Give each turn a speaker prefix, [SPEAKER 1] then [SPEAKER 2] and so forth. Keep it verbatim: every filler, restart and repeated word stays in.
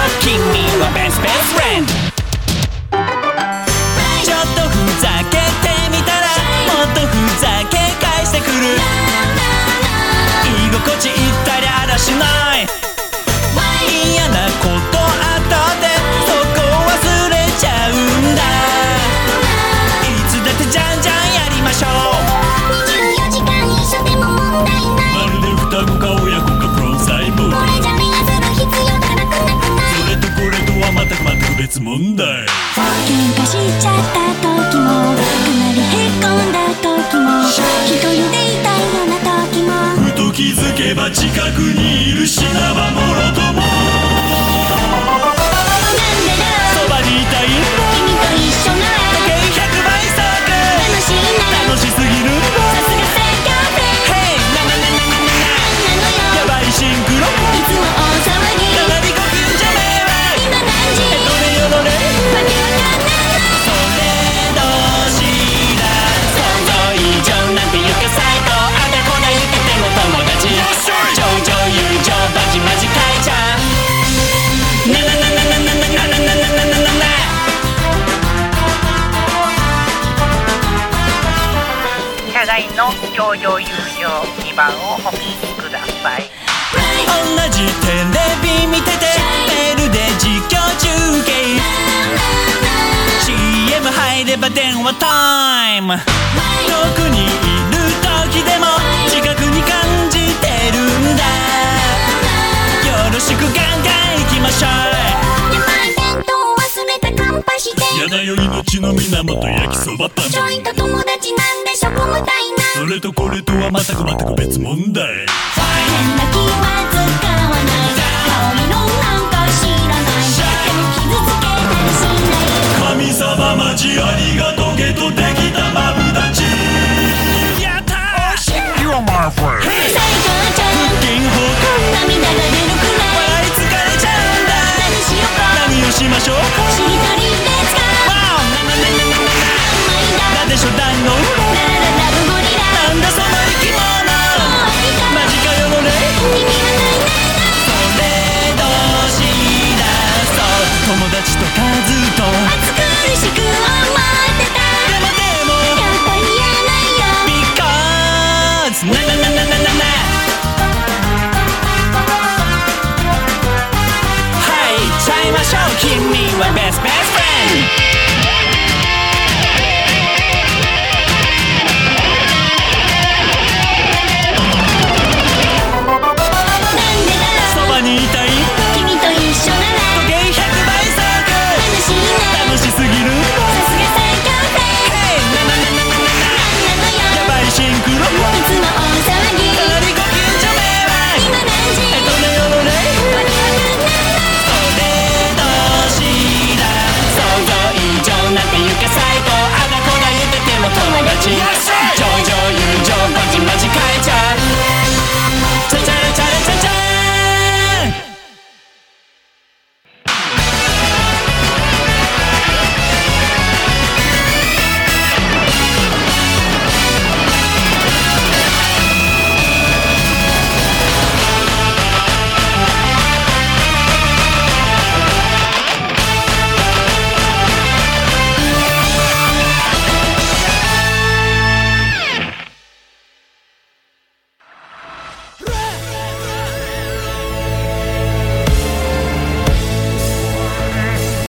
[SPEAKER 1] 君はベストベストフレンド。ちょっとふざけてみたらもっとふざけ返してくる。居心地いったりあらしない。嫌なことあったってそこ忘れちゃうんだ。いつだってじゃんじゃんやりましょう。
[SPEAKER 2] にじゅうよじかん一緒でも問題ない。
[SPEAKER 1] まるで双子か親子かプロ細胞。
[SPEAKER 2] これじゃ目がする必要がなくなくない。
[SPEAKER 1] それとこれとはまた全く別問題。
[SPEAKER 2] 喧嘩しちゃった時もかなりへこんだ時も一人でいたいような時も
[SPEAKER 1] ふと気づけば近くにいる死なばもろとも。
[SPEAKER 2] なんでだろう
[SPEAKER 1] そばにいたいんだ。
[SPEAKER 2] 君と一緒なら
[SPEAKER 1] 時計ひゃくばい速
[SPEAKER 2] 楽しいな。
[SPEAKER 1] 楽しすぎるんだ。
[SPEAKER 2] さすが最強フレンド。
[SPEAKER 1] Hey なななななななや
[SPEAKER 2] なのよ
[SPEAKER 1] ばいシンクロ
[SPEAKER 2] いつも大騒ぎ。
[SPEAKER 1] かなりご近所迷惑。
[SPEAKER 2] 今何時
[SPEAKER 1] どれよどれ
[SPEAKER 2] わけわかんないの。
[SPEAKER 1] それどうしだ想像以上なんていうか最高。あだこだ言ってても友達上々友情バチマジ変えちゃう。なななななななななななななな。
[SPEAKER 3] 社外の上々友情にばんをお聞きください。
[SPEAKER 1] 同じテレビ見ててメールで実況中継 シーエム 入れば電話タイム。遠くにいる時でも近くに感じてるんだ。よろしくガンガン行きましょう。
[SPEAKER 2] やばい弁当忘れた乾杯して。
[SPEAKER 1] やだよ命の源焼きそばパン。
[SPEAKER 2] ちょいと友達なんでしょこむたいな。
[SPEAKER 1] それとこれとはまたく全く別問題。
[SPEAKER 2] 変な気は使わない。顔色なんか知らない。でも傷つけたりしない。
[SPEAKER 1] 神様マジありがとげとできたマブダチ。やったー
[SPEAKER 4] You're my friend.
[SPEAKER 2] 最高ちゃん
[SPEAKER 1] 腹筋崩壊
[SPEAKER 2] 涙が出るくらい。
[SPEAKER 1] 笑い疲れちゃうんだ。
[SPEAKER 2] 何しようか
[SPEAKER 1] 何をしましょうか。
[SPEAKER 2] しりとりで使う。
[SPEAKER 1] ワオななななななな。なんでしょ団子
[SPEAKER 2] ラララブゴリラ。
[SPEAKER 1] なんだその生き物。マジかよこれ。
[SPEAKER 2] 意味がないないない。
[SPEAKER 1] それどうしだそう友達と数と
[SPEAKER 2] 暑苦しく思ってた。
[SPEAKER 1] でもでも
[SPEAKER 2] やっぱり言えないよ。
[SPEAKER 1] Because ななななななな。はいちゃいましょう。君はベストベストフレンド。